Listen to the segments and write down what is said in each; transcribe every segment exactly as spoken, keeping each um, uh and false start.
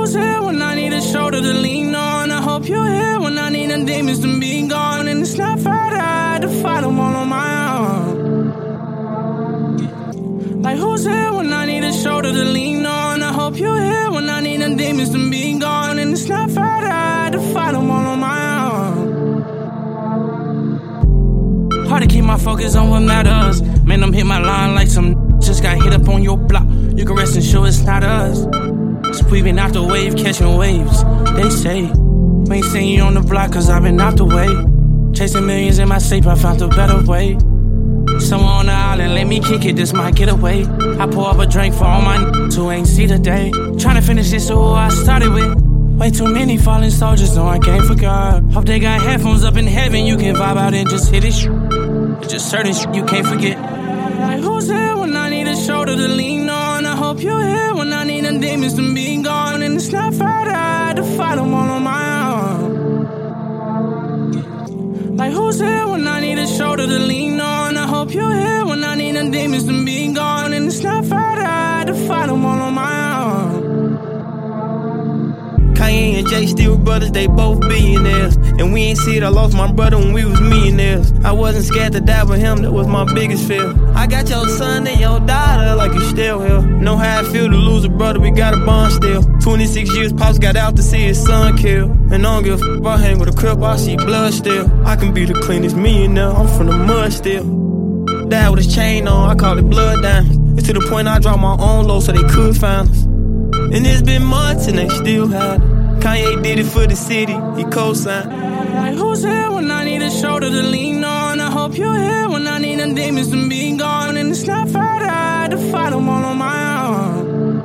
who's here when I need a shoulder to lean on? I hope you're here when I need the demons to be gone. And it's not fair that I had to fight them all on my own. Like who's here when I need a shoulder to lean on? I hope you're here when I need the demons to be gone. And it's not fair that I had to fight them all on my own. Hard to keep my focus on what matters. Man, I'm hit my line like some just got hit up on your block. You can rest assured it's not us. Sweeping out the wave, catching waves. They say, ain't seen you on the block cause I've been out the way. Chasing millions in my safe, I found a better way. Someone on the island, let me kick it, this might get away. I pour up a drink for all my n***s who ain't see the day. Tryna finish this who I started with. Way too many fallen soldiers, no I can't forget. Hope they got headphones up in heaven, you can vibe out and just hit it. It's just certain shit you can't forget. Like who's here when I need a shoulder to lean on? I hope you're here when I need the demons to be gone. And it's not fair that I had to fight them all on my own. Like who's here when I need a shoulder to lean on? I hope you're here when I need the demons to be gone. And it's not fair that I had to fight them all on my own. Kanye and Jay still brothers, they both billionaires. And we ain't see it, I lost my brother when we was millionaires. I wasn't scared to die with him, that was my biggest fear. I got your son and your daughter like you still here. Know how I feel to lose a brother, we got a bond still. twenty-six years, Pops got out to see his son killed. And I don't give a f***, I hang with a crip, I see blood still. I can be the cleanest millionaire, I'm from the mud still. Dad with his chain on, I call it blood diamonds. It's to the point I dropped my own low so they could find us. And it's been months and they still hide it. Kanye did it for the city, he co-signed. Like who's here when I need a shoulder to lean on? I hope you're here when I need the demons to be gone. And it's not fair that I had to fight them all on my own.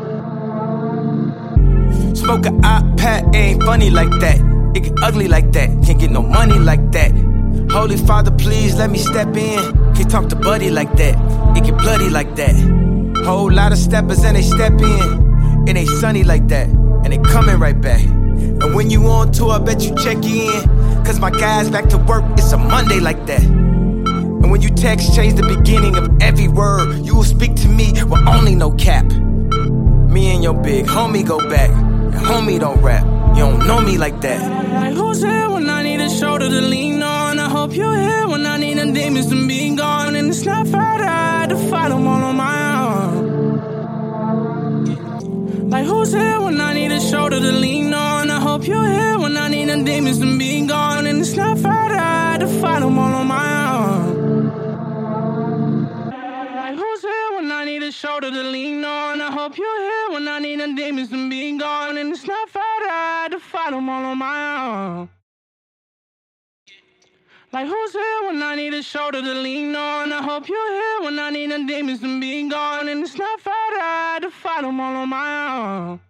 Smoke a iPad, ain't funny like that. It get ugly like that, can't get no money like that. Holy Father, please let me step in. Can't talk to Buddy like that, it get bloody like that. Whole lot of steppers and they step in. It ain't sunny like that, and they coming right back. And when you on tour, I bet you check in. Cause my guys back to work, it's a Monday like that. And when you text, change the beginning of every word. You will speak to me with only no cap. Me and your big homie go back. And homie don't rap, you don't know me like that. Like who's here when I need a shoulder to lean on? I hope you're here when I need the demons to be gone. And it's not fair that I had to fight them all on my own. Like who's here when I need a shoulder to lean on? I hope you're here when I need the demons to be gone. And it's not fair that I had to fight them all on my own. Like who's here when I need a shoulder to lean on? I hope you're here when I need the demons to be gone. And it's not fair that I had to fight them all on my own. Like who's here when I need a shoulder to lean on? I hope you're here when I need the demons to be gone. And it's not fair that I had to fight them all on my own.